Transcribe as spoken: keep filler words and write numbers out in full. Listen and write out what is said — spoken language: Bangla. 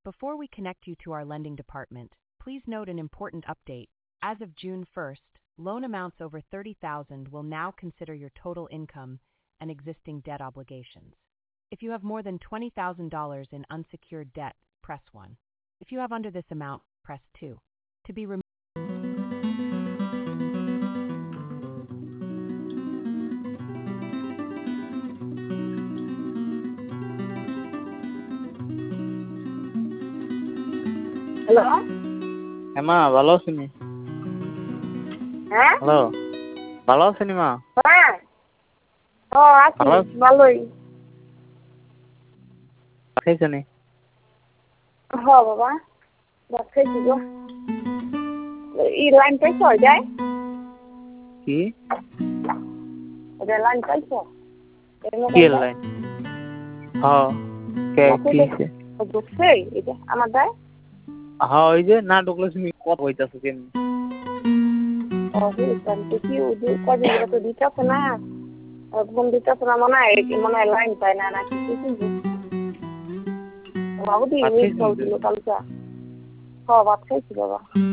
Before we connect you to our lending department, please note an important update. As of June first, loan amounts over thirty thousand dollars will now consider your total income and existing debt obligations. If you have more than twenty thousand dollars in unsecured debt, press one. If you have under this amount, press two. To be removed. Hello হ্যাঁ মা ভালো আছেনি? হ্যাঁ হ্যালো ভালো আছেনি মা? হ্যাঁ ও আছি ভালো আছ- ভালোই। খাইছনি? হ বাবা ভাত খাইছি গো। এই লাইন পাইছো যায় কি এটা লাইন পাইছো কি লাইন? হ্যাঁ কে কি হইছে? ঢুকছে এটা আমার দেয় হ্যাঁ ওই যে না ঢুকলে তুমি কত হইতাছো কেমনি? ও হইতাম তো কি ওই কদিন ধরে তো দিতেছে না একদম দিতেছে না মনে হয় মনে হয় লাইন পায় না না কিছু কিন্তু বাবু দিয়ে চলছিল কালকে হ ভাত খাইছি বাবা।